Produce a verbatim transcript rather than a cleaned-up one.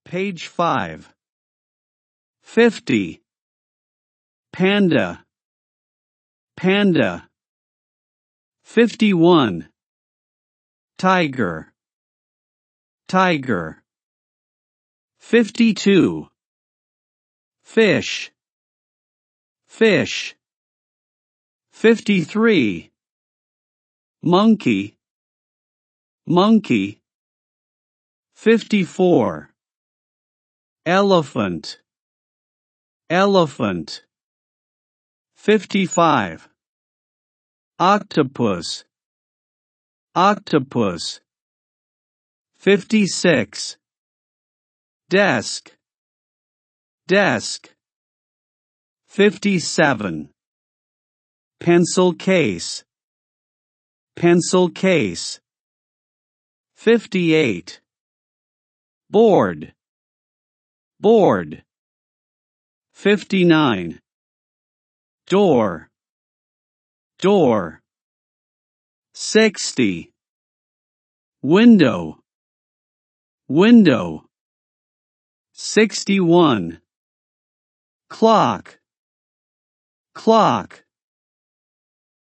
Page five. fifty. Panda. Panda. fifty-one. Tiger. Tiger. fifty-two. Fish. Fish. fifty-three. Monkey. Monkey. fifty-four. Elephant. Elephant. fifty-five. Octopus. Octopus. fifty-six. Desk. Desk. fifty-seven. Pencil case. Pencil case. fifty-eight. Board. Board. fifty-nine. Door. Door. sixty. Window. Window. sixty-one. Clock. Clock.